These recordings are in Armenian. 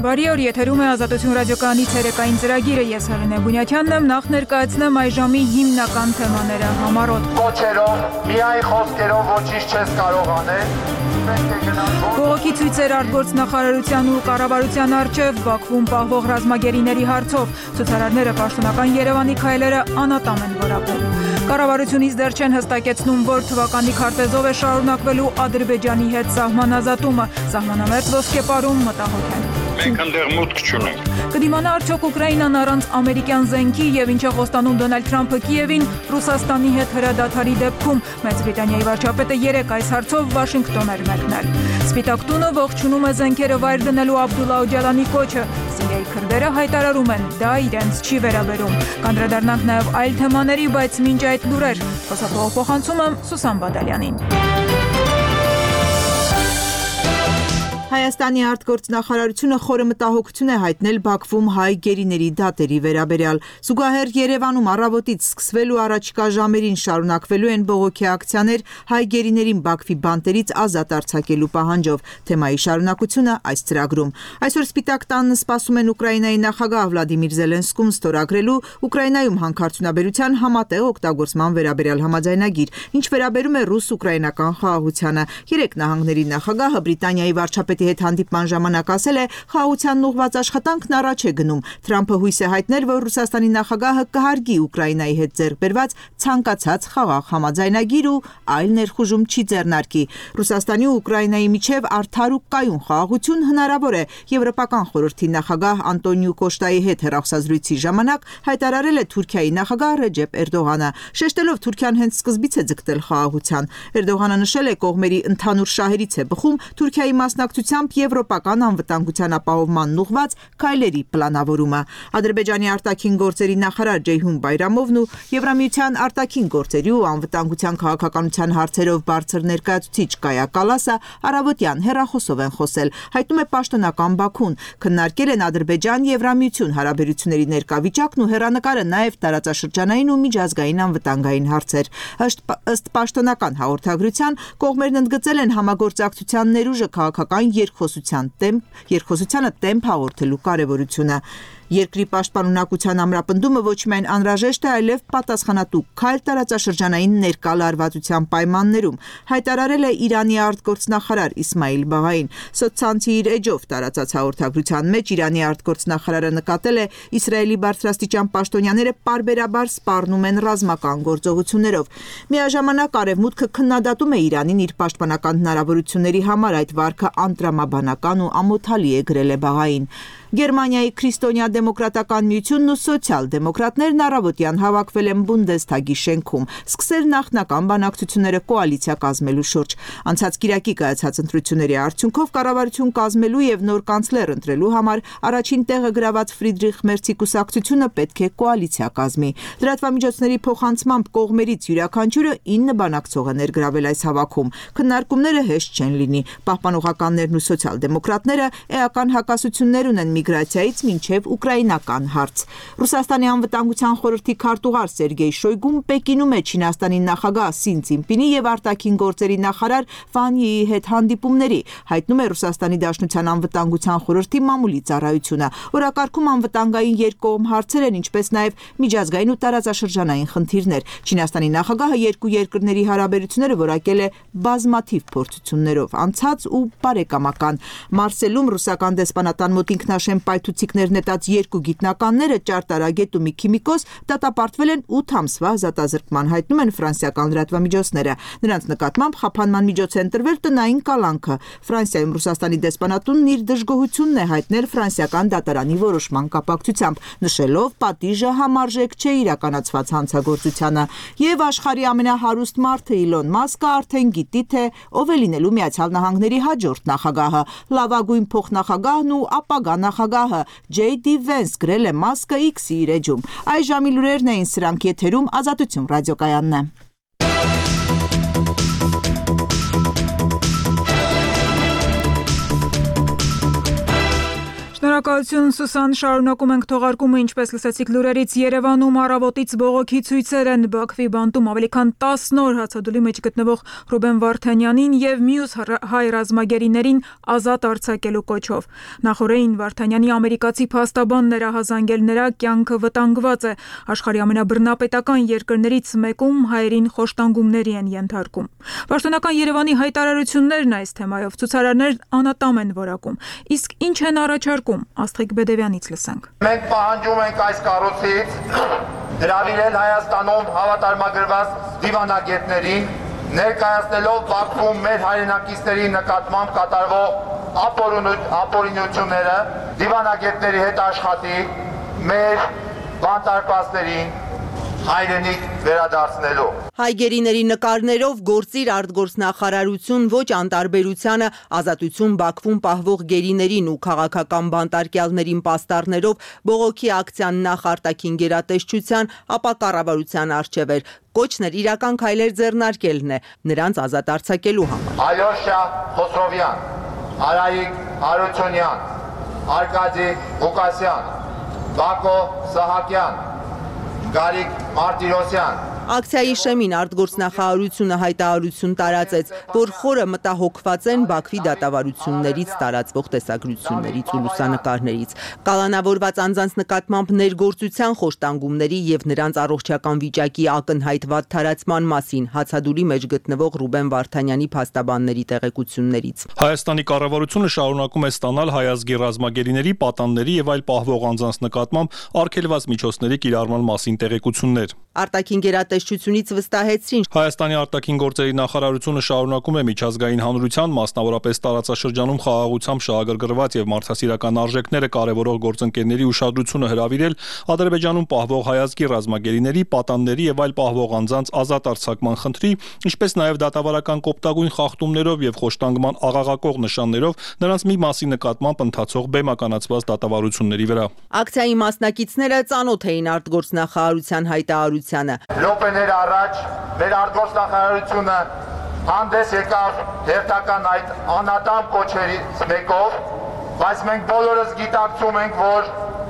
Բարի օր, եթերում է Ազատություն ռադիոկայանի ցերեկային ծրագիրը, ես Հելենե Բունյաթյանն եմ, նախ ներկայացնեմ այս ժամի հիմնական թեմաները համառոտ։ Կոչերով, միայն խոսքերով ոչինչ չես կարող անել։ Բողոքի ցույցեր արտգործնախարարության ու կառավարության առջև Բաքվում պահվող ռազմագերիների հարցով ցուցարարները պաշտոնական Երևանի քայլերը անատամ են որակում։ Կառավարությունից դեռ չեն հստակեցնում, որ թվականի քարտեզով է շարունակվելու Ադրբեջանի հետ սահմանազատումը, սահմանամերձ ոսկեպարում մտահոգ են։ Մենք ընդեղ մուտք չունենք։ Կդիմանա արդյոք Ուկրաինան առանց ամերիկյան զենքի եւ ինչ է խոստանում Դոնալդ Թրամփը Կիևին Ռուսաստանի հետ հրադադարի դեպքում Մեծ Բրիտանիայի վարչապետը երեկ այս հարցով Վաշինգտոն էր մեկնել։ Սպիտակ տունը ողջունում է զենքերը վայր դնելու Աբդուլլա Օջալանի կոչը։ Սիրիայի քրդերը հայտարարում են, դա իրենց չի վերաբերում։ Կանդրադառնանք նաեւ այլ թեմաների, բայց մինչ այդ լուրեր խոսափողով փոխանցում եմ Սուսան Բադալյանին։ Հայաստանի արտգործնախարարությունը խորը մտահոգություն է հայտնել Բաքվում հայ գերիների դատերի վերաբերյալ։ Զուգահեռ Երևանում առավոտից սկսվելու առաջիկա ժամերին շարունակվելու են բողոքի ակցիաներ հայ գերիներին Բաքվի բանտերից ազատ արձակելու պահանջով։ Թեմայի շարունակությունը այս ծրագրում։ Այսօր Սպիտակ տանն սպասում են Ուկրաինայի նախագահ Վլադիմիր Զելենսկուն ստորագրելու Ուկրաինայում հանքարդյունաբերության համատեղ օգտագործման վերաբերյալ համաձայնագիր, ինչ վերաբերում է ռուս-ուկրաինական խաղաղությանը։ Երեք նահանգների նախագահը Բրիտանիայի վարչապետի հետ հանդիպման ժամանակ ասել է, խաղաղությանն ուղղված աշխատանքն առաջ է գնում։ Թրամփը հույս է հայտնել, որ Ռուսաստանի նախագահը կհարգի Ուկրաինայի հետ ձեռք բերված ցանկացած խաղաղ համաձայնագիր ու այլ ներխուժում չի ձեռնարկի։ Ռուսաստանի ու Ուկրաինայի միջև արդար ու կայուն խաղաղություն հնարավոր է։ Եվրոպական խորհրդի նախագահ Անտոնիո Կոշտայի հետ հեռախոսազրույցի ժամանակ հայտարարել է Թուրքիայի նախագահ Ռեջեփ Էրդողանը, շեշտելով Թուրքիան հենց սկզբից է ձգտել խաղաղության։ Էրդողանը նշել է, կողմերի ընդհանուր շահերից է բխում Թուրքիայի մասնակցությամբ եվրոպական անվտանգության ապահովմանն ուղղված քայլերի պլանավորումը։ Ադրբեջանի արտաքին գործերի նախարար Ջեյհուն Բայրամովն ու Եվրամիության արտաքին գործերի ու անվտանգության քաղաքականության հարցերով բարձր ներկայացուցիչ Կայա Կալասը առավոտյան հեռախոսով են խոսել։ Հայտնում է պաշտոնական Բաքուն, քննարկել են Ադրբեջան-Եվրամիություն հարաբերությունների ներկա վիճակն ու հեռանկարը նաև տարածաշրջանային ու միջազգային անվտանգային հարցեր։ Ըստ պաշտոնական հաղորդագրության կողմերն ընդգծել են համագործակցության ներուժը քաղաքական երկխոսությանը տեմպ հաղորդելու կարևորությունը։ Երկրի պաշտպանունակության ամրապնդումը ոչ միայն անհրաժեշտ է, այլև պատասխանատու քայլ տարածաշրջանային ներկա լարվածության պայմաններում, հայտարարել է Իրանի արտգործնախարար Իսմայիլ Բաղային։ Սոցցանցի իր էջով տարածած հաղորդագրության մեջ Իրանի արտգործնախարարը նկատել է Իսրայելի բարձրաստիճան պաշտոնյաները պարբերաբար սպառնում են ռազմական գործողություններով։ Միաժամանակ Արևմուտքը քննադատում է Իրանին իր պաշտպանական հնարավորությունների համար, այդ վարքը անտրամաբանական ու ամոթալի է գրել է Բաղային։ Գերմանիայի քրիստոնյա դեմոկրատական միությունն ու սոցիալ-դեմոկրատներն առավոտյան հավաքվել են Բունդեսթագի շենքում, սկսել նախնական բանակցությունները կոալիցիա կազմելու շուրջ։ Անցած կիրակի կայացած ընտրությունների արդյունքով կառավարություն կազմելու եւ նոր կանցլեր ընտրելու համար առաջին տեղը գրաված Ֆրիդրիխ Մերցի կուսակցությունը պետք է կոալիցիա կազմի։ Լրատվամիջոցների փոխանցմամբ կողմերից յուրաքանչյուրը 9 բանակցող է ներգրավել այս հավաքում։ Քննարկումները հեշտ չեն լինի։ Պահպանողականներն ու սոցիալ-դեմոկրատները էական հակասություններ ունեն միգրացիայից մինչև ուկրաինական հարց։ Ռուսաստանի անվտանգության խորհրդի քարտուղար Սերգեյ Շոյգուն Պեկինում է Չինաստանի նախագահ Սին Ցինպինի եւ արտաքին գործերի նախարար Վան Յիի հետ հանդիպումների, հայտնում է Ռուսաստանի Դաշնության անվտանգության խորհրդի մամուլի ծառայությունը։ Օրակարգում անվտանգային երկկողմ հարցեր են, ինչպես նաեւ միջազգային ու տարածաշրջանային խնդիրներ։ Չինաստանի նախագահը երկու երկրների հարաբերությունները որակել է բազմաթիվ փորձություններով, անցած ու բարեկամական։ Մարսելում ռուսական դեսպանատան մոտ ինքնաշեն պայթուցիկներ նետած երկու գիտնականները ճարտարագետ ու մի քիմիկոս դատապարտվել են 8 ամսվա ազատազրկման, հայտնում են ֆրանսիական լրատվամիջոցները։ Նրանց նկատմամբ խափանման միջոց է ընտրվել տնային կալանքը։ Ֆրանսիայում Ռուսաստանի դեսպանատունն իր դժգոհությունն է հայտնել ֆրանսիական դատարանի որոշման կապակցությամբ, նշելով պատիժը համարժեք չէ իրականացված հանցագործությանը։ Եվ աշխարհի ամենահարուստ մարդը Իլոն Մասկը արդեն գիտի, թե ով է լինելու Միացյալ Նահանգների հաջորդ նախագահը։ Լավագույն փոխնախագահն ու ապագա նախագահը J.D. Vance գրել է Մասկը X-ի իր էջում։ Այս ժամի լուրերն էին սրանք, եթերում Ազատություն ռադիոկայանն է։ Շնորհակալություն Սուսան, շարունակում ենք թողարկումը, ինչպես լսեցիք լուրերից, Երևանում առավոտից բողոքի ցույցեր են Բաքվի բանտում ավելի քան 10 օր հացադուլի մեջ գտնվող Ռուբեն Վարդանյանին եւ մյուս հայ ռազմագերիներին ազատ արձակելու կոչով։ Նախորդին Վարդանյանի ամերիկացի փաստաբանն ներահազանգել նրա կյանքը վտանգված է։ Աշխարհի ամենաբռնապետական երկրներից մեկում հայերին խոշտանգումների են ենթարկում։ Պաշտոնական Երևանի հայտարարություններն այս թեմայով ցուցարարներ անատամ են որակում։ Իսկ ինչ են առաջարկում, Աստղիկ Բեդևյանից լսենք։ Մենք պահանջում ենք այս կառույցից հրավիրել Հայաստանում հավատարմագրված դիվանագետներին, ներկայացնելով Բաքվում մեր հայրենակիցների նկատմամբ կատարվող ապօրինությունները, դիվանագետների հետ աշխատի մեր բանտարկվածներին հայրենիք վերադարձնելու։ Հայգերիների նկարներով գործիր արտգործնախարարություն ոչ անտարբերությանը ազատություն Բաքվում պահվող գերիներին ու քաղաքական բանտարկյալներին պաստառներով բողոքի ակցիան նախ արտաքին գերատեսչության, ապա կառավարության առջև էր։ Կոչն էր իրական քայլեր ձեռնարկելն է նրանց ազատ արձակելու համար։ Ալյոշա Խոսրովյան, Արայիկ Հարությունյան, Արկադի Ղուկասյան, Բակո Սահակյան, Գարիկ Մարտիրոսյան։ Ակցիայի շեմին արտգործնախարարությունը հայտարարություն տարածեց, որ խորը մտահոգված են Բաքվի դատավարություններից տարածվող տեսագրություններից ու լուսանկարներից, կալանավորված անձանց նկատմամբ ներգործության խոշտանգումների եւ նրանց առողջական վիճակի ակնհայտ վատ թարացման մասին հացադուլի մեջ գտնվող Ռուբեն Վարդանյանի փաստաբանների տեղեկություններից։ Հայաստանի կառավարությունը շարունակում է ստանալ հայ ազգի ռազմագերիների, պատանների եւ այլ պահվող անձանց նկատմամբ արգելված միջոցների կիրառման մասին տեղեկություններ։ Արտաքին գերատեսչությունից վստահեցրին Հայաստանի արտաքին գործերի նախարարությունը շարունակում է միջազգային հանրության, մասնավորապես տարածաշրջանում խաղաղությամբ շահագրգռված եւ մարդասիրական արժեքները կարեւորող գործընկերների ուշադրությունը հրավիրել Ադրբեջանում պահվող հայ ազգի ռազմագերիների, պատանների եւ այլ պահվող անձանց ազատ արձակման խնդրի, ինչպես նաեւ դատավարական կոպտագույն խախտումներով եւ խոշտանգման աղաղակող նշաններով նրանց մի մասի նկատմամբ ընթացող բեմականացված դատավարությունների վրա։ Ակցիայի մասնակիցները ծանոթ էին արտգործնախարարության հայտարարությանը։ Րոպեներ առաջ մեր արտգործնախարարությունը հանդես եկավ հերթական այդ անատամ կոչերից մեկով, բայց մենք բոլորս գիտակցում ենք, որ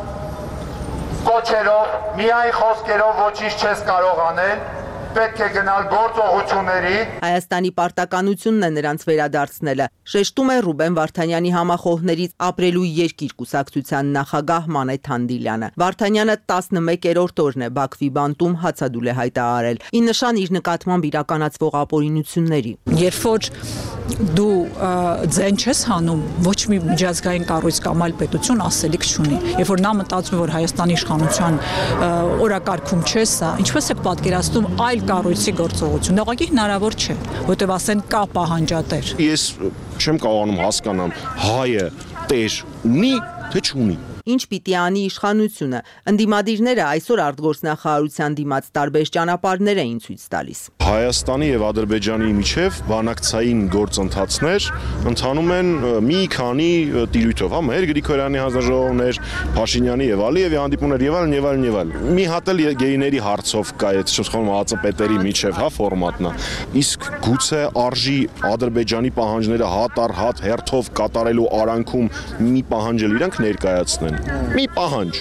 կոչերով, միայն խոսքերով ոչինչ չես կարող անել, պետք է գնալ գործողությունների։ Հայաստանի պարտականությունն է նրանց վերադարձնելը, շեշտում է Ռուբեն Վարդանյանի համախոհներից ապրելու երկիր կուսակցության նախագահ Մանեթ Թանդիլյանը։ Վարդանյանը 11-րդ օրն է Բաքվի բանտում հացադուլ է հայտարարել, ի նշան իր նկատմամբ իրականացվող ապօրինությունների։ Երբ որ դու ձեն չես հանում, ոչ մի միջազգային կառույց կամ այլ պետություն ասելիք չունի։ Երբ որ նա մտածում է, որ Հայաստանի իշխանության օրակարգում չէ սա, ինչպես է պատկերացնում այլ կառույցի գործողություն, դա ուղղակի հնարավոր չէ, որտեղ ասեն կա պահանջատեր։ Ես չեմ կարողանում հասկանամ հայը տեր ունի թե չունի։ Ինչ պիտի անի իշխանությունը։ Ընդդիմադիրները այսօր արտգործնախարարության դիմաց տարբեր ճանապարհներ էին ցույց տալիս։ Հայաստանի եւ Ադրբեջանի միջև բանակցային գործընթացներ ընթանում են մի քանի տիրույթով, մեր Գրիգորյանի հանձնաժողովներ, Փաշինյանի եւ Ալիևի հանդիպումներ եւ այլն եւ այլն եւ այլն։ Մի հատ էլ գեյների հարցով կա այդ ԱԾՊ-տերի միջև, ֆորմատն է։ Իսկ գուցե արժի Ադրբեջանի պահանջները հատ առ հատ հերթով կատարելու արանքում մի պահանջել իրանք ներկայացնեն։ Մի պահանջ։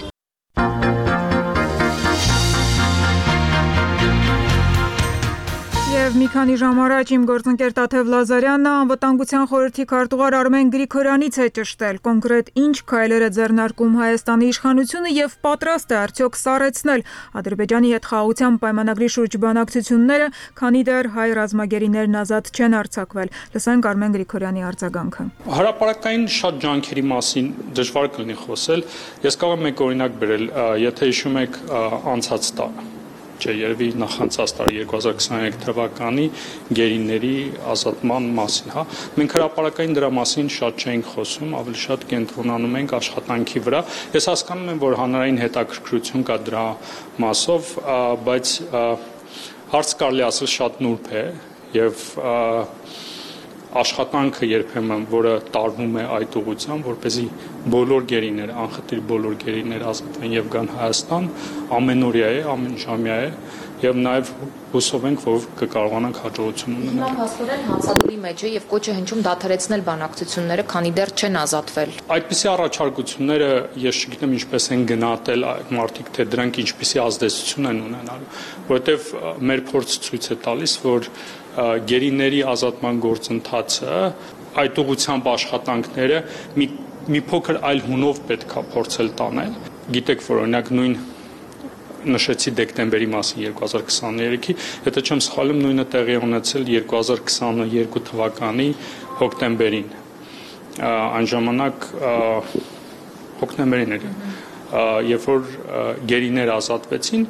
Եվ մի քանի ժամ առաջ իմ գործընկեր Տաթև Լազարյանն անվտանգության խորհրդի քարտուղար Արմեն Գրիգորյանից է ճշտել կոնկրետ ինչ քայլեր է ձեռնարկում Հայաստանի իշխանությունը եւ պատրաստ է արդյոք սառեցնել Ադրբեջանի հետ խաղաղության պայմանագրի շուրջ բանակցությունները, քանի դեռ հայ ռազմագերիներն ազատ չեն արձակվել։ Լսենք Արմեն Գրիգորյանի արձագանքը։ Հրապարակային շատ ջանքերի մասին դժվար կլինի խոսել։ Ես կարող եմ մեկ օրինակ բերել, եթե հիշում եք անցած տարի երևի նախանցած տարի 2023 թվականի գերիների ազատման մասին, հա։ Մենք հրապարակային դրա մասին շատ չէինք խոսում, ավելի շատ կենտրոնանում ենք աշխատանքի վրա։ Ես հասկանում եմ, որ հանրային հետաքրքրություն կա դրա մասով, բայց հարց կարելի ասել շատ նուրբ է եւ աշխատանքը երբեմն, որը տարվում է այդ ուղղությամբ, որպեսզի բոլոր գերիները, անխտիր բոլոր գերիները ազատվեն եւ գան Հայաստան, ամենօրյա է, ամենժամյա է եւ նաեւ հուսով ենք, որ կկարողանանք հաջողություն ունենալ։ Հիմա փաստորեն հանցադուլի մեջ է եւ կոչ է հնչում դադարեցնել բանակցությունները, քանի դեռ չեն ազատվել։ Այդպիսի առաջարկությունները ես չգիտեմ ինչպես են գնահատել մարդիկ, թե դրանք ինչպիսի ազդեցություն են ունենալու, որովհետեւ մեր փորձը ցույց է տալիս, որ գերիների ազատման գործընթացը այդ ուղղությամբ աշխատանքները մի փոքր այլ հունով պետք է փորձել տանել։ Գիտեք, որ օրինակ նույն նշեցի դեկտեմբերի մասին 2023-ի, եթե չեմ սխալվում, նույնը տեղի ունեցել 2022 թվականի հոկտեմբերին։ Այն ժամանակ հոկտեմբերին էր, երբ որ գերիները ազատվեցին,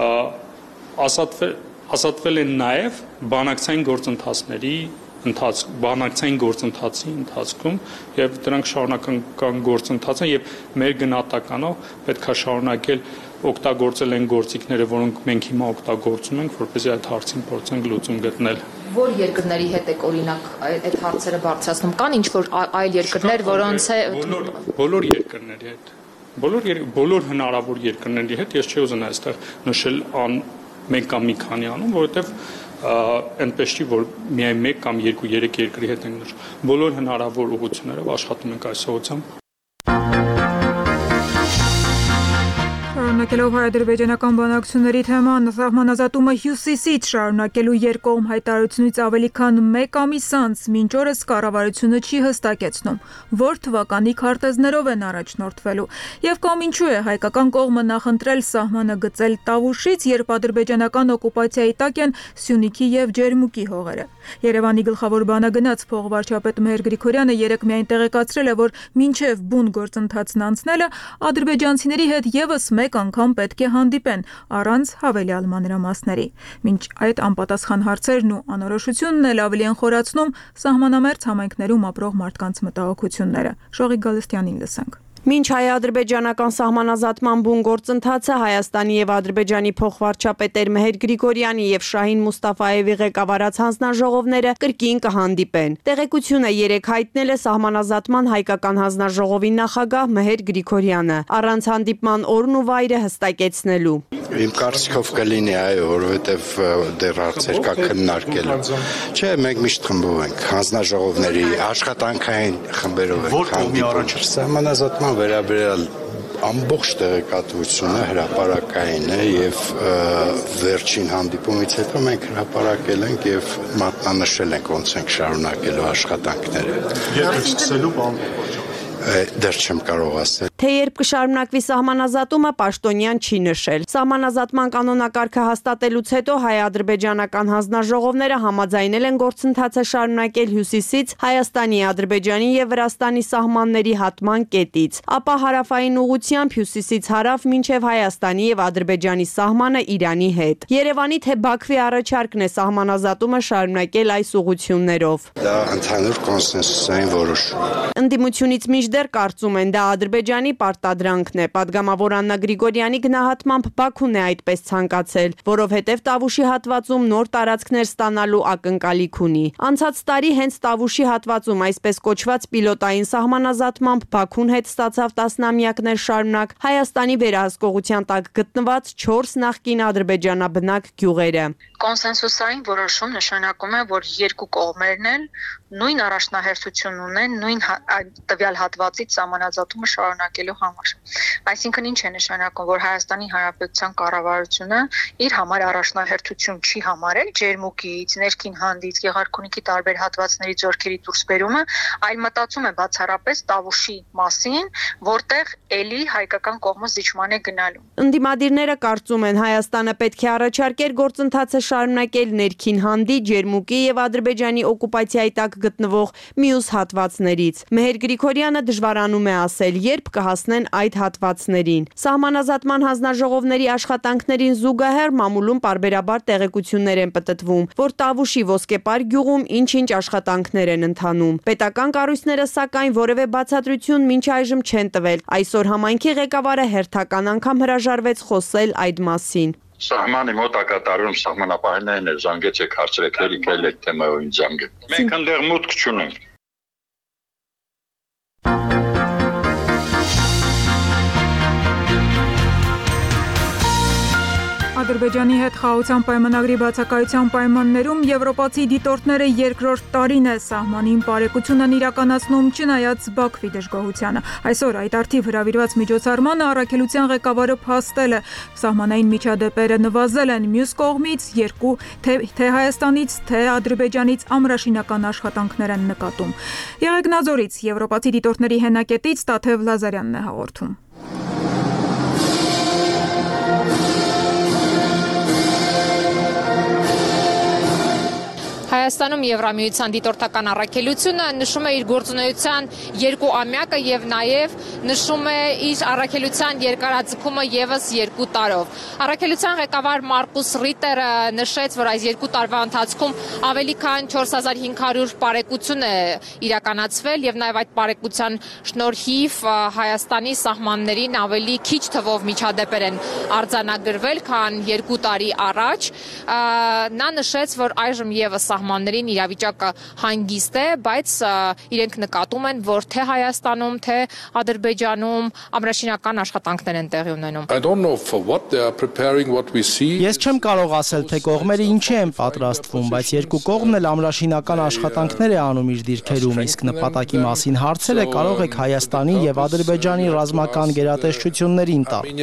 ազատվել են նաև բանակցային գործընթացի ընթացքում եւ դրանք շարունակական գործընթաց են եւ մեր գնահատականով պետք է շարունակել օգտագործել են գործիքները, որոնք մենք հիմա օգտագործում ենք, որպեսզի այդ հարցին փորձենք լուծում գտնել։ Որ երկրների հետ եք օրինակ այդ հարցերը բարձրացնում, կան ինչ-որ այլ երկրներ, որոնց է բոլոր երկրների հետ, բոլոր հնարավոր երկրների հետ, ես չի ուզենա այստեղ նշել մեկ կամ մի քանի անուն, որովհետեւ այնպես չի, որ միայն մեկ կամ 2-3 երկրի հետ ենք նշում։ Բոլոր հնարավոր ուղղություններով աշխատում ենք այս ուղղությամբ։ Շարունակելով հայ-ադրբեջանական բանակցությունների թեման, սահմանազատումը հյուսիսից շարունակելու երկկողմ հայտարարությունից ավելի քան 1 ամիս անց մինչ օրս կառավարությունը չի հստակեցնում, որ թվականի քարտեզներով են առաջնորդվելու, եւ կամ ինչու է հայկական կողմը նախընտրել սահմանը գծել Տավուշից, երբ ադրբեջանական օկուպացիայի տակ են Սյունիքի եւ Ջերմուկի հողերը։ Երևանի գլխավոր բանագնաց փոխվարչապետ Մհեր Գրիգորյանը երեկ միայն տեղեկացրել է, որ մինչև բուն գործընթացն անցնելը ադրբեջանցիների հետ եւս մեկ անգամ պետք է հանդիպեն առանց հավելյալ մանրամասների։ Մինչ այդ անպատասխան հարցերն ու անորոշությունն էլ ավելի են խորացնում սահմանամերձ համայնքներում ապրող մարդկանց մտահոգությունները։ Շողիկ Գալստյանին լսենք։ Մինչ հայ-ադրբեջանական սահմանազատման բուն գործընթացը Հայաստանի եւ Ադրբեջանի փոխվարչապետեր Մհեր Գրիգորյանի եւ Շահին Մուստաֆաևի ղեկավարած հանձնաժողովները կրկին կհանդիպեն։ Տեղեկությունը երեկ հայտնել է սահմանազատման հայկական հանձնաժողովի նախագահ Մհեր Գրիգորյանը, առանց հանդիպման օրն ու վայրը հստակեցնելու։ Իմ կարծիքով կլինի, այո, որովհետեւ դեռ հարցեր կա քննարկելու։ Չէ, մենք միշտ խմբով ենք, հանձնաժողովների աշխատանքային խմբերով ենք հանդիպում։ Սահմանազատման վերաբերյալ ամբողջ տեղեկատվությունը հրապարակային է եւ վերջին հանդիպումից հետո մենք հրապարակել ենք եւ մատնանշել ենք ոնց ենք շարունակելու աշխատանքները։ Երբ սկսելու բան դեռ չեմ կարող ասել։ Թե երբ կշարունակվի սահմանազատումը, պաշտոնյան չի նշել։ Սահմանազատման կանոնակարգը հաստատելուց հետո հայ-ադրբեջանական հանձնաժողովները համաձայնել են գործընթացը շարունակել հյուսիսից Հայաստանի, Ադրբեջանի եւ Վրաստանի սահմանների հատման կետից, ապա հարավային ուղղությամբ հյուսիսից հարավ մինչև Հայաստանի եւ Ադրբեջանի սահմանը Իրանի հետ։ Երևանի թե Բաքվի առաջարկն է սահմանազատումը շարունակել այս ուղղություններով։ Դա ընդհանուր կոնսենսուսային որոշում է։ Ընդդիմությունից մինչդեռ կարծում են դա Ադրբեջանի պարտադրանքն է։ Պատգամավոր Աննա Գրիգորյանի գնահատմամբ Բաքուն է այդպես ցանկացել, որովհետև Տավուշի հատվածում նոր տարածքներ ստանալու ակնկալիք ունի։ Անցած տարի հենց Տավուշի հատվածում այսպես կոչված պիլոտային սահմանազատմամբ Բաքուն հետ ստացավ տասնամյակներ շարունակ Հայաստանի վերահսկողության տակ գտնված 4 նախկին ադրբեջանաբնակ գյուղերը։ Կոնսենսուսային որոշում նշանակում է, որ երկու կողմերն էլ նույն առաջնահերթություն ունեն նույն տվյալ հատվածից սահմանազատումը շարունակելու համար։ Այսինքն ինչ է նշանակում, որ Հայաստանի Հանրապետության կառավարությունը իր համար առաջնահերթություն չի համարել Ջերմուկից, Ներքին Հանդից, Գեղարքունիքի տարբեր հատվածների ձեռքերի դուրսբերումը, այլ մտածում է բացառապես Տավուշի մասին, որտեղ էլի հայկական կողմը զիջման է գնալու։ Ընդդիմադիրները կարծում են Հայաստանը պետք է առաջարկեր գործընթացը շարունակել Ներքին Հանդի, Ջերմուկի եւ Ադրբեջանի օկուպացիայի տակ գտնվող մյուս հատվածներից։ Մհեր Գրիգորյանը դժվարանում է ասել, երբ կհասնեն այդ հատվածներին։ Սահմանազատման հանձնաժողովների աշխատանքներին զուգահեռ մամուլում պարբերաբար տեղեկություններ են պտտվում, որ Տավուշի Ոսկեպար գյուղում ինչ-ինչ աշխատանքներ են ընթանում։ Պետական կառույցները սակայն որևէ բացատրություն մինչ այժմ չեն տվել։ Այսօր համայնքի ղեկավարը հերթական անգամ հրաժարվեց խոսել այդ մասին։ Սահմանի մոտակա տարում սահմանապահներն էլ զանգեցեք հարցրեք ելիքել այդ թեմայով ինձ զանգեք։ Մենք ընդեղ մուտք չունենք։ Ադրբեջանի հետ խաղաղության պայմանագրի բացակայության պայմաններում եվրոպացի դիտորդները երկրորդ տարին է սահմանին բարեկությունն իրականացնում չնայած Բաքվի դժգոհությանը։ Այսօր այդ արդիվ հրավիրված միջոցառմանը առաքելության ղեկավարը փաստել է, սահմանային միջադեպերը նվազել են մյուս կողմից երկու թե Հայաստանից, թե Ադրբեջանից ամրաշինական աշխատանքներ են նկատում։ Եղեգնաձորից եվրոպացի դիտորդների հենակետից Տաթև Լազարյանն է հաղորդում։ Հայաստանում Եվրամիության դիտորդական առաքելությունը նշում է իր գործունեության 2-ամյակը եւ նաեւ նշում է իր առաքելության երկարաձգումը եւս 2 տարով։ Առաքելության ղեկավար Մարկուս Ռիտերը նշեց, որ այս 2 տարվա ընթացքում ավելի քան 4500 բարեկություն է իրականացվել եւ նաեւ այդ բարեկության շնորհիվ Հայաստանի սահմաններին ավելի քիչ թվով միջադեպեր են արձանագրվել, քան 2 տարի առաջ։ Նա նշեց, որ այժմ եւս սահմաններին իրավիճակը հանգիստ է, բայց իրենք նկատում են, որ թե Հայաստանում, թե Ադրբեջանում ամրաշինական աշխատանքներ են տեղի ունենում։ Ես չեմ կարող ասել, թե կողմերը ինչի են պատրաստվում, բայց երկու կողմն էլ ամրաշինական աշխատանքներ է անում իր դիրքերում, իսկ նպատակի մասին հարցերը կարող եք Հայաստանի եւ Ադրբեջանի ռազմական գերատեսչություններին տալ։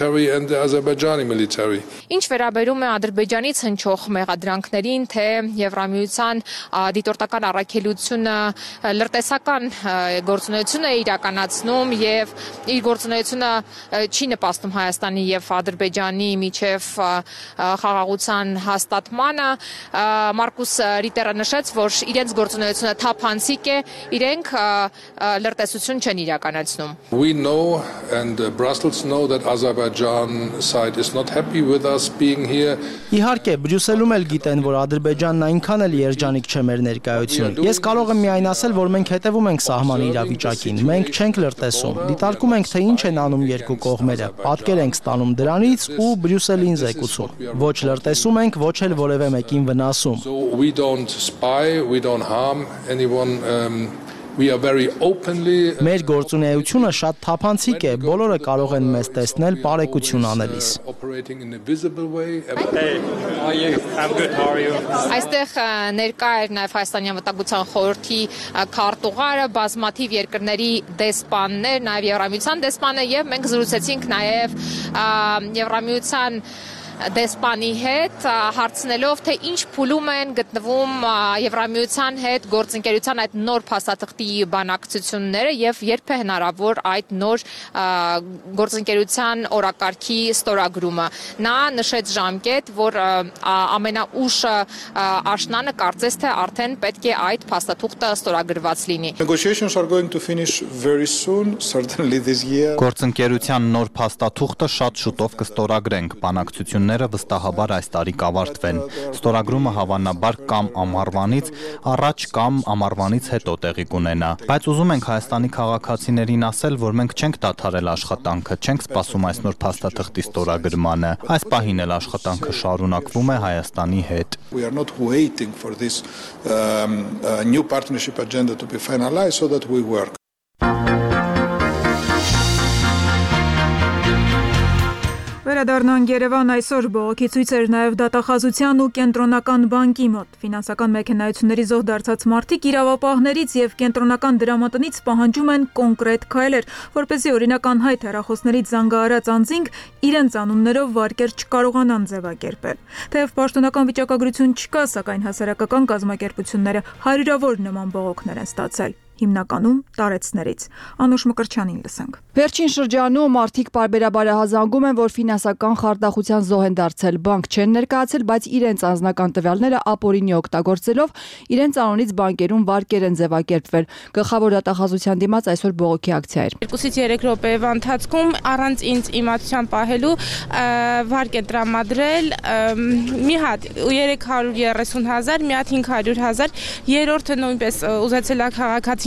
Ինչ վերաբերում է Ադրբեջանից հնչող մեղադրանքներին, թե Եվրամիության դիտորդական առաքելությունը լրտեսական գործունեություն է իրականացնում եւ իր գործունեությունը չի նպաստում Հայաստանի եւ Ադրբեջանի միջև խաղաղության հաստատմանը, Մարկուս Ռիտերը նշեց, որ իրենց գործունեությունը թափանցիկ է, իրենք լրտեսություն չեն իրականացնում։ We know and Brussels know that Azerbaijan side is not happy with us being here. Իհարկե, Բրյուսելում էլ գիտեն, որ Ադրբեջանն այնքան էլ երջանիկ չէ մեր ներկայությունը։ Ես կարող եմ միայն ասել, որ մենք հետևում ենք սահմանի իրավիճակին, մենք չենք լրտեսում, դիտարկում ենք, թե ինչ են անում երկու կողմերը, պատկեր ենք ստանում դրանից ու Բրյուսելին զեկուցում։ Ոչ լրտեսում ենք, ոչ էլ որևէ մեկին վնասում։ We don't spy, we don't harm anyone. We are very openly. Մեր գործունեությունը շատ թափանցիկ է, բոլորը կարող են մեզ տեսնել բարեկություն անելիս։ Այստեղ ներկա էր նաև Հայաստանի անվտանգության խորհրդի քարտուղարը, բազմաթիվ երկրների դեսպաններ, նաև Եվրամիության դեսպանը եւ մենք զրուցեցինք նաև Եվրամիության դեսպանի հետ հարցնելով, թե ինչ փուլում են գտնվում Եվրամիության հետ գործընկերության այդ նոր փաստաթղթի բանակցությունները եւ երբ է հնարավոր այդ նոր գործընկերության օրակարգի ստորագրումը։ Նա նշեց ժամկետ, որ ամենաուշ աշնանը կարծես թե արդեն պետք է այդ փաստաթուղթը ստորագրված լինի։ Negotiations are going to finish very soon, certainly this year. Գործընկերության նոր փաստաթուղթը շատ շուտով կստորագրենք, բանակցությունները վստահաբար այս տարի կավարտվեն։ Ստորագրումը հավանաբար կամ ամառվանից առաջ կամ ամառվանից հետո տեղի կունենա։ Բայց ուզում ենք Հայաստանի քաղաքացիներին ասել, որ մենք չենք դադարել աշխատանքը, չենք սպասում այս նոր փաստաթղթի ստորագրմանը։ Այս պահին էլ աշխատանքը շարունակվում է Հայաստանի հետ։ We are not waiting for this new partnership agenda to be finalized so that we work. Վերադառնանք Երևան, այսօր բողոքի ցույց էր նաև դատախազության ու կենտրոնական բանկի մոտ։ Ֆինանսական մեքենայությունների զոհ դարձած մարդիկ իրավապահներից եւ կենտրոնական դրամատնից պահանջում են կոնկրետ քայլեր, որպեսզի օրինական հայտ հեռախոսներից զանգահարած անձինք իրենց անուններով վարկեր չկարողանան ձևակերպել։ Թեև պաշտոնական վիճակագրություն չկա, սակայն հասարակական կազմակերպությունները հարյուրավոր նման բողոքներ են ստացել։ Հիմնականում տարեցներից։ Անուշ Մկրտչյանին լսենք։ Վերջին շրջանում մարդիկ բարբերաբար հազանգում են, որ ֆինանսական խարդախության զոհ են դարձել, բանկ չեն ներկայացել, բայց իրենց անձնական տվյալները ապօրինի օգտագործելով իրենց անունից բանկերում վարկեր են ձևակերպվել։ Գլխավոր դատախազության դիմաց այսօր բողոքի ակցիա էր։ 2-ից 3 րոպեվա ընթացքում առանց ինձ իմացության պահելու վարկ է տրամադրել մի հատ 330,000, մի հատ 500,000, երրորդը նույնպես ուզեցել է քաղաքացի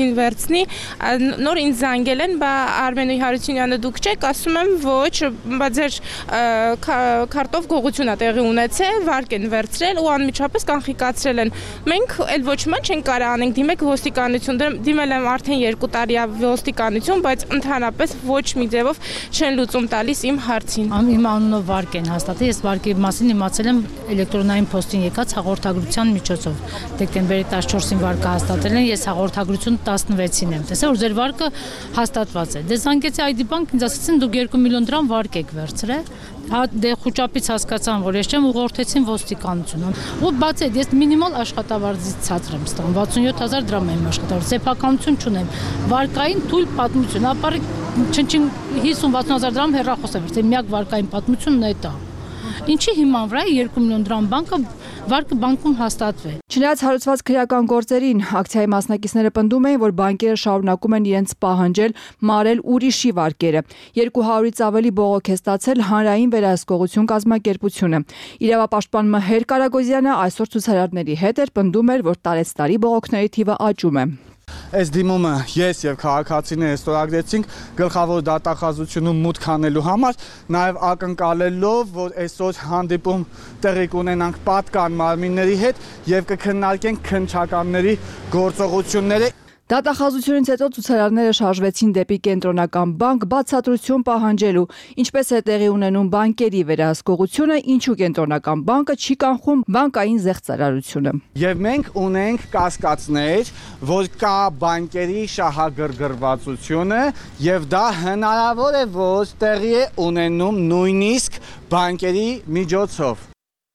առաջին վերցնի, նոր ինձ զանգել են, բա Արմենուհի Հարությունյանը դուք չեք, ասում եմ ոչ, բա ձեր քարտով գողություն է տեղի ունեցել, վարկ են վերցրել ու անմիջապես կանխիկացրել են։ Մենք էլ ոչ ման չենք կարող անենք, դիմեք ոստիկանություն, դիմել եմ արդեն 2 տարի ոստիկանություն, բայց ընդհանրապես ոչ մի ձևով չեն լուծում տալիս իմ հարցին։ Իմ անունով վարկ են հաստատել, ես վարկի մասին իմացել եմ էլեկտրոնային փոստին եկած հաղորդագրության միջոցով։ Դեկտեմբերի 14-ին վարկը հաստատել են, ես հաղորդագրություն 16-ին եմ տեսել, որ ձեր վարկը հաստատված է։ Դե զանգեցի ID Bank, ինձ ասացին դուք 2 միլիոն դրամ վարկ եք վերցրել։ Դե խուճապից հասկացան, որ ես չեմ, ուղղորդեցին ոստիկանություն։ Ու բացի այդ, ես մինիմալ աշխատավարձից ցածր եմ ստանում, 67000 դրամ եմ աշխատավարձ, սեփականություն չունեմ, վարկային թույլ պատմություն, ապառիկ չնչին 50-60000 դրամ հեռախոս է վերցրել, միակ վարկային պատմությունն է դա։ Ինչի հիման վրա 2 միլիոն դրամ վարկը բանկում հաստատվի։ Չնայած հարուցված քրեական գործերին, ակցիայի մասնակիցները պնդում էին, որ բանկերը շարունակում են իրենց պահանջել մարել ուրիշի վարկերը։ 200-ից ավելի բողոք է ստացել Հանրային վերահսկողություն կազմակերպությունը։ Իրավապաշտպան Մհեր Կարագոզյանը այսօր ցուցարարների հետ էր, պնդում էր, որ տարեցտարի բողոքների թիվը աճում է։ Այս դիմումը ես եւ քաղաքացիները ստորագրեցինք գլխավոր դատախազությունում մուտք անելու համար, նաեւ ակնկալելով, որ այսօր հանդիպում տեղի կունենանք պատկան մարմինների հետ եւ կքննարկենք քննչականների գործողությունները։ Դատախազությունից հետո ցուցարարները շարժվեցին դեպի կենտրոնական բանկ բացատրություն պահանջելու, ինչպես է տեղի ունենում բանկերի վերահսկողությունը, ինչու կենտրոնական բանկը չի կանխում բանկային զեղծարարությունը։ Եվ մենք ունենք կասկածներ, որ կա բանկերի շահագրգռվածությունը եւ դա հնարավոր է, որ տեղի է ունենում նույնիսկ բանկերի միջոցով։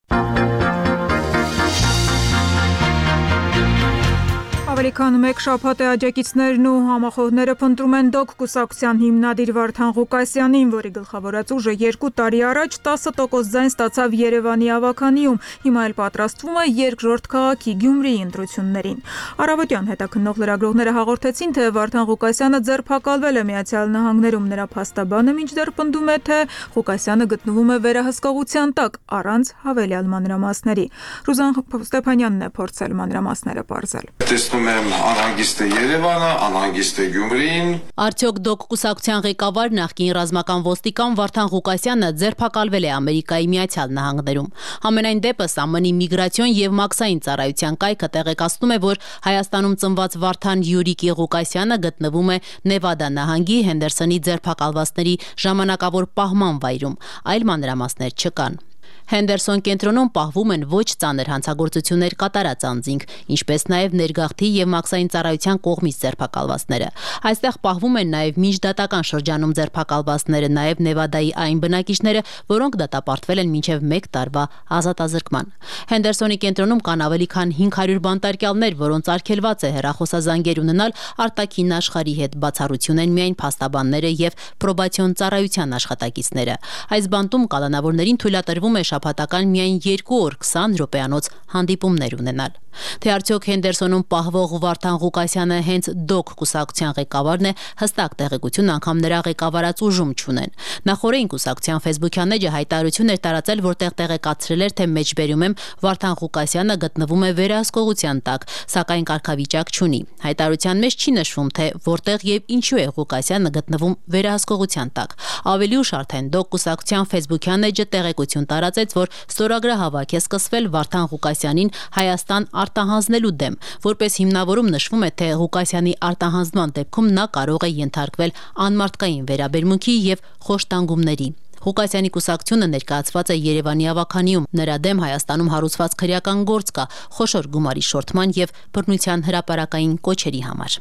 Ավելի քան մեկ շաբաթ է աջակիցներն ու համախոհները փնտրում են ԴՕԿ կուսակցության հիմնադիր Վարդան Ղուկասյանին, որի գլխավորած ուժը 2 տարի առաջ 10% ձայն ստացավ Երևանի ավագանիում, հիմա էլ պատրաստվում է երկրորդ քաղաքի Գյումրիի ընտրություններին։ Առավոտյան հետաքննող լրագրողները հաղորդեցին, թե Վարդան Ղուկասյանը ձերբակալվել է Միացյալ Նահանգներում, նրա փաստաբանը մինչդեռ պնդում է, թե Ղուկասյանը գտնվում է վերահսկողության տակ, առանց հավելյալ մանրամասների։ Ռուզան Ստեփանյանն է փորձել մանրամասները պարզել։ Անհանգիստ է Երևանը, անհանգիստ է Գյումրին։ Արդյոք ԴՕԿ կուսակցության ղեկավար նախկին ռազմական ոստիկան Վարդան Ղուկասյանը ձերբակալվել է Ամերիկայի Միացյալ Նահանգներում։ Համենայն դեպս ԱՄՆ-ի միգրացիոն եւ մաքսային ծառայության կայքը տեղեկացնում է, որ Հայաստանում ծնված Վարդան Յուրիկի Ղուկասյանը գտնվում է Նևադա նահանգի Հենդերսոնի ձերբակալվածների ժամանակավոր պահման վայրում, այլ մանրամասներ չկան։ Հենդերսոն կենտրոնում պահվում են ոչ ծանր հանցագործություններ կատարած անձինք, ինչպես նաև ներգաղթի եւ մաքսային ծառայության կողմից ձերբակալվածները։ Այստեղ պահվում են նաև միջդատական շրջանում ձերբակալվածները, նաև Նևադայի այն բնակիչները, որոնք դատապարտվել են մինչև 1 տարվա ազատազրկման։ Հենդերսոնի կենտրոնում կան ավելի քան 500 բանտարկյալներ, որոնց արգելված է հեռախոսազանգեր ունենալ արտաքին աշխարհի հետ, բացառություն են միայն փաստաբանները եւ պրոբացիոն ծառայության աշխատակիցները։ Այս բանտում կալանավորներին թույլատրվում է շաբաթական միայն 2 օր 20 րոպեանոց հանդիպումներ ունենալ։ Թե արդյոք Հենդերսոնում պահվող Վարդան Ղուկասյանը հենց ԴՕԿ կուսակցության ղեկավարն է, հստակ տեղեկություն անգամ նրա ղեկավարած ուժում չունեն։ Նախորդին կուսակցության Facebook-յան էջը հայտարարություն էր տարածել, որտեղ տեղեկացրել էր, թե մեջբերում եմ Վարդան Ղուկասյանը գտնվում է վերահսկողության տակ, սակայն կարգավիճակ չունի։ Հայտարարության մեջ չի նշվում, թե որտեղ եւ ինչու է Ղուկասյանը գտնվում վերահսկողության տակ։ Ավելի ուշ արդեն ԴՕԿ կուսակցության Facebook-յան էջը տեղեկություն տարածեց, որ ստորագրահավաք է սկսվել Վարդան Ղուկասյանին Հայաստան արտահանձնելու դեմ, որպես հիմնավորում նշվում է, թե Ղուկասյանի արտահանձնման դեպքում նա կարող է ենթարկվել անմարդկային վերաբերմունքի եւ խոշտանգումների։ Ղուկասյանի կուսակցությունը ներկայացված է Երևանի ավագանիում, նրա դեմ Հայաստանում հարուցված քրեական գործ կա խոշոր գումարի շորթման եւ բռնության հրապարակային կոչերի համար։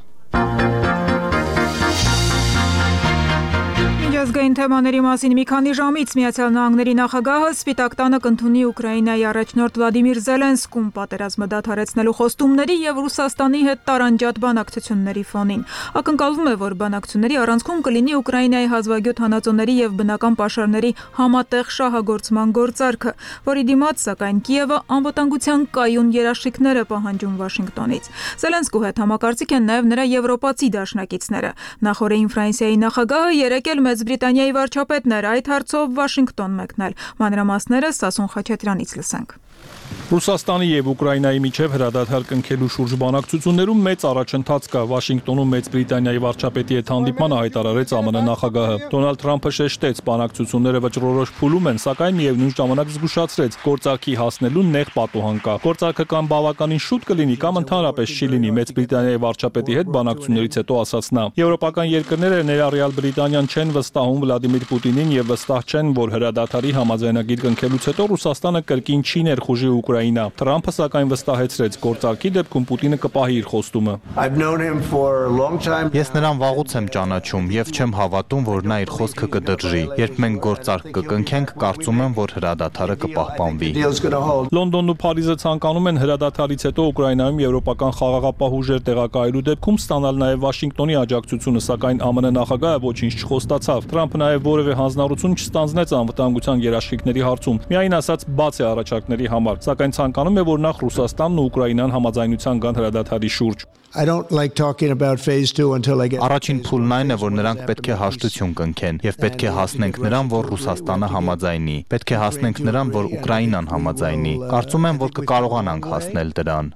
Միջազգային թեմաների մասին մի քանի ժամից Միացյալ Նահանգների նախագահը Սպիտակ տանը կընդունի Ուկրաինայի առաջնորդ Վլադիմիր Զելենսկուն պատերազմը դադարեցնելու խոստումների եւ Ռուսաստանի հետ տարանջատ բանակցությունների ֆոնին։ Ակնկալվում է, որ բանակցությունների առանցքում կլինի Ուկրաինայի հազվագյուտ հանածոների եւ բնական պաշարների համատեղ շահագործման գործարքը, որի դիմաց սակայն Կիևը անվտանգության կայուն երաշխիքներ է պահանջում Վաշինգտոնից։ Զելենսկու հետ համակարծիք են նաեւ նրա եվրոպացի դաշնակիցները։ Նախորդին Ֆրանսիայի նախագահը երեկ էլ Մեծ Բրիտանիայի վարչապետն էր այդ հարցով Վաշինգտոն մեկնել։ Մանրամասները Սասուն Խաչատրյանից լսենք։ Ռուսաստանի եւ Ուկրաինայի միջև հրադադար կնքելու շուրջ բանակցություններում մեծ առաջընթաց կա։ Վաշինգտոնում Մեծ Բրիտանիայի վարչապետի հետ հանդիպմանը հայտարարեց ԱՄՆ նախագահը։ Դոնալդ Թրամփը շեշտեց, բանակցությունները վճռորոշ փուլում են, սակայն միևնույն ժամանակ զգուշացրեց, գործարքի հասնելու նեղ պատուհան կա։ Գործարքը կամ բավականին շուտ կլինի, կամ ընդհանրապես չի լինի, Մեծ Բրիտանիայի վարչապետի հետ բանակցություններից հետո ասաց նա։ Եվրոպական երկրները, ներառյալ Բրիտանիան, չեն վստահում Վլադիմիր Պուտինին եւ վստահ չեն, որ հրադադարի համաձայնագիր կնքելուց հետո Ռուսաստանը կրկին չի ներխուժի Ուկրաինա։ Թրամփը սակայն վստահեցրեց, գործարքի դեպքում Պուտինը կպահի իր խոստումը։ Ես նրան վաղուց եմ ճանաչում եւ չեմ հավատում, որ նա իր խոսքը կդրժի։ Երբ մենք գործարք կկնքենք, կարծում եմ, որ հրադադարը կպահպանվի։ Լոնդոնն ու Փարիզը ցանկանում են հրադադարից հետո Ուկրաինայում եվրոպական խաղաղապահ ուժեր տեղակայելու դեպքում ստանալ նաեւ Վաշինգտոնի աջակցությունը, սակայն ԱՄՆ նախագահը ոչինչ չխոստացավ։ Թրամփը նաեւ որևէ հանձնառություն չստանձնեց անվտանգության երաշխիքների հարցում։ Միայն ասաց բաց է առաջարկների համար, սակայն ցանկանում է, որ նախ Ռուսաստանն ու Ուկրաինան համաձայնության գան հրադադարի շուրջ։ Առաջին փուլն այն է, որ նրանք պետք է հաշտություն կնքեն եւ պետք է հասնենք նրան, որ Ռուսաստանը համաձայնի։ Պետք է հասնենք նրան, որ Ուկրաինան համաձայնի։ Կարծում եմ, որ կկարողանանք հասնել դրան։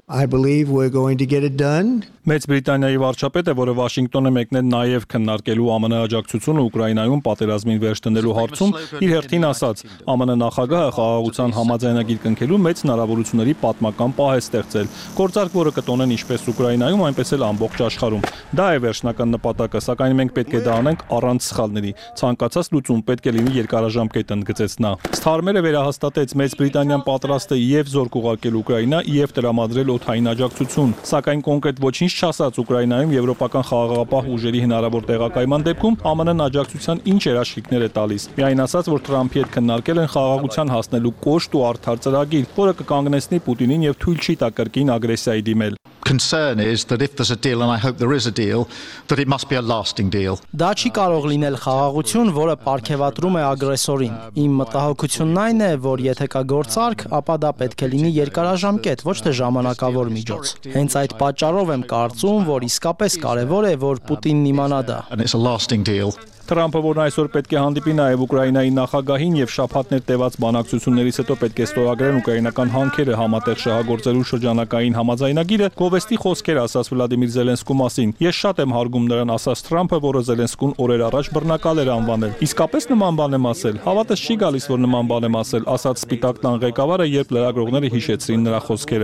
Մեծ Բրիտանիայի վարչապետը, որը Վաշինգտոն է մեկնել նաև քննարկելու ԱՄՆ աջակցությունը Ուկրաինայում պատերազմին վերջ դնելու հարցում, իր հերթին ասաց, ԱՄՆ նախագահը խաղաղության համաձայնագիր կնքելու մեծ հնարավորությունների պատմական պահ է ստեղծել։ Գործարք, որը կտոնեն ինչպես Ուկրաինայում, այնպես էլ ամբողջ աշխարհում։ Դա է վերջնական նպատակը, սակայն մենք պետք է դա անենք առանց սխալների։ Ցանկացած լուծում պետք է լինի երկարաժամկետ, ընդգծեց նա։ Սթարմերը վերահաստատեց, Մեծ Բրիտանիան պատրաստ է եւ զորք ուղարկել Ուկրաինա, եւ տրամադրել օդային աջակցություն, սակայն կոնկրետ ոչինչ չասաց Ուկրաինայում եվրոպական խաղաղապահ ուժերի հնարավոր տեղակայման դեպքում ԱՄՆ-ն աջակցության ինչ երաշխիքներ է տալիս։ Միայն ասաց, որ Թրամփի հետ քննարկել են խաղաղության հասնելու կոշտ ու արդար ծրագիր, որը կկանգնեցնի Պուտինին եւ թույլ չի տա կրկին ագրեսիայի դիմել։ Concern is that if there's a deal, and I hope there is a deal, that it must be a lasting deal. Դա չի կարող լինել խաղաղություն, որը պարգևատրում է ագրեսորին։ Իմ մտահոգությունն այն է, որ եթե կա գործարք, ապա դա պետք է լինի երկարաժամկետ, ոչ թե ժամանակավոր միջոց։ Հենց այդ պատճառով եմ կարծում, որ իսկապես կարևոր է, որ Պուտինն իմանա դա։ And it's a lasting deal. Թրամփը, որն այսօր պետք է հանդիպի նաև Ուկրաինայի նախագահին եւ շաբաթներ տևած բանակցություններից հետո պետք է ստորագրեն ուկրաինական հանքերը համատեղ շահագործելու շրջանակային համաձայնագիրը, գովեստի խոսքեր ասաց Վլադիմիր Զելենսկու մասին։ Ես շատ եմ հարգում նրան, ասաց Թրամփը, որը Զելենսկուն օրեր առաջ բռնակալ էր անվանել։ Իսկապես նման բան եմ ասել։ Հավատս չի գալիս, որ նման բան եմ ասել, ասաց Սպիտակ տան ղեկավարը, երբ լրագրողները հիշեցրին նրա խոսքերը։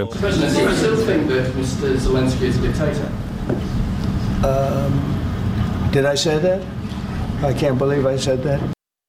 Did I say that? I can't believe I said that.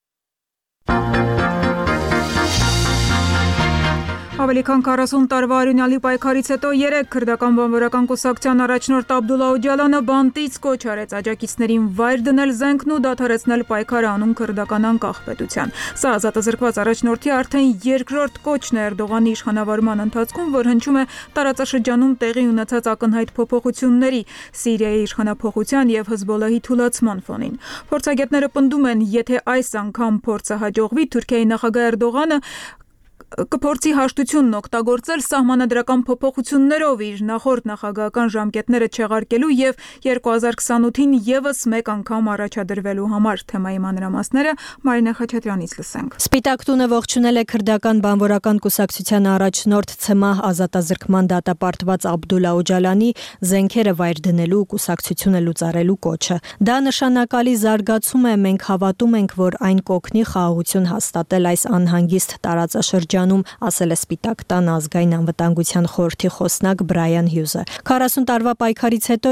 Ավելի քան 40 տարվա արյունալի պայքարից հետո 3 քրդական բանվորական կուսակցության առաջնորդ Աբդուլլա Օջալանը բանտից կոչ արեց աջակիցներին վայր դնել զենքն ու դադարեցնել պայքարը անուն քրդական անկախ պետության։ Սա ազատազրկված առաջնորդի արդեն երկրորդ կոչն է Էրդողանի իշխանավարման ընթացքում, որ հնչում է տարածաշրջանում տեղի ունեցած ակնհայտ փոփոխությունների, Սիրիայի իշխանափոխության եւ Հզբոլլահի թուլացման ֆոնին։ Փորձագետները պնդում են, եթե այս անգամ փորձը հաջողվի, Թուրքիայի նախագահ Էրդողանը կփորձի հաշտությունն օգտագործել սահմանադրական փոփոխություններով իր նախորդ նախագահական ժամկետները չեղարկելու եւ 2028-ին եւս մեկ անգամ առաջադրվելու համար։ Թեմայի մանրամասները Մարինա Խաչատրյանից լսենք։ Սպիտակ տունը ողջունել է քրդական բանվորական կուսակցության առաջնորդ ՑՄԱՀ ազատազրկման դատապարտված Աբդուլլա Օջալանի զենքերը վայր դնելու կուսակցությունը լուծարելու կոչը։ Դա նշանակալի զարգացում է, մենք հավատում ենք, որ այն կօգնի խաղաղություն հաստատել այս անհանգիստ տարածաշրջանում, ասել է Սպիտակ տան ազգային անվտանգության խորհրդի խոսնակ Բրայան Հյուզը։ 40 տարվա պայքարից հետո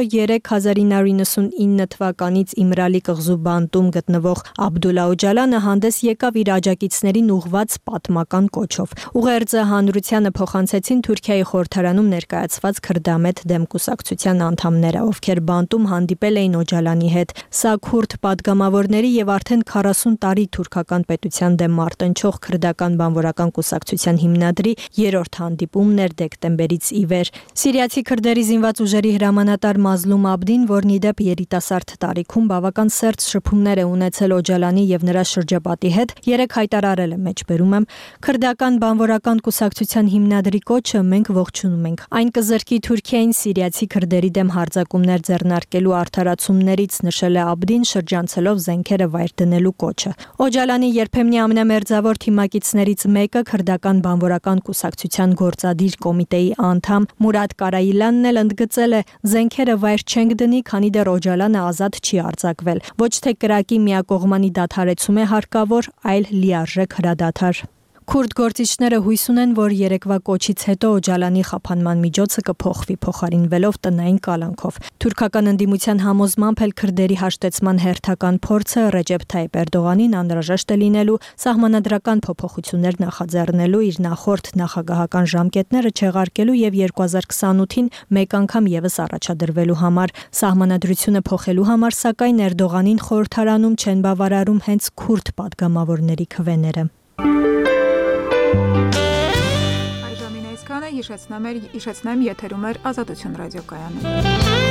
1999 թվականից Իմրալի կղզու բանտում գտնվող Աբդուլլա Օջալանը հանդես եկավ իր աջակիցներին ուղղված պատմական կոչով։ Ուղերձը հանրությանը փոխանցեցին Թուրքիայի խորհրդարանում ներկայացված քրդամետ դեմ կուսակցության անդամները, ովքեր բանտում հանդիպել էին Օջալանի հետ։ Սա քուրդ падգամավորների եւ արդեն 40 տարի թուրքական պետության դեմ մարտնչող քրդական բանվորական կուսակցության հիմնադրի երրորդ հանդիպումն էր դեկտեմբերից ի վեր։ Սիրիացի քրդերի զինված ուժերի հրամանատար Մազլում Աբդին, որն ի դեպ երիտասարդ տարիքում բավական սերտ շփումներ է ունեցել Օջալանի եւ նրա շրջապատի հետ, երեք հայտարարել է մեջբերում եմ. քրդական բանվորական կուսակցության հիմնադրի կոչը մենք ողջունում ենք։ Այն կզրկի Թուրքիային սիրիացի քրդերի դեմ հարձակումներ ձեռնարկելու արդարացումներից, նշել է Աբդին, շրջանցելով զենքերը վայր դնելու կոչը։ Օջալանի երբեմնի ամենամերձավոր թիմակիցներից մեկը քրդական բանվորական կուսակցության գործադիր կոմիտեի անդամ Մուրադ Կարայիլյանն էլ ընդգծել է, զենքերը վայր չենք դնի, քանի դեռ Օջալանը ազատ չի արձակվել։ Ոչ թե կրակի միակողմանի դադարեցում է հարկավոր, այլ լիարժեք հրադադար։ Քուրդ գործիչները հույս ունեն, որ երեկվա կոչից հետո Օջալանի խափանման միջոցը կփոխվի, փոխարինվելով տնային կալանքով։ Թուրքական ընդդիմության համոզմամբ էլ քրդերի հաշտեցման հերթական փորձը Ռեջեփ Թայիպ Էրդողանին անհրաժեշտ է լինելու սահմանադրական փոփոխություններ նախաձեռնելու իր նախորդ նախագահական ժամկետները չեղարկելու եւ 2028-ին մեկ անգամ եւս առաջադրվելու համար։ Սահմանադրությունը փոխելու համար, սակայն Էրդողանին խորհրդարանում չեն բավարարում հենց քուրդ падգամավորների քվեները։ Այժմին այսքանը հիշեցնեմ եթերում էր Ազատություն ռադիոկայանը։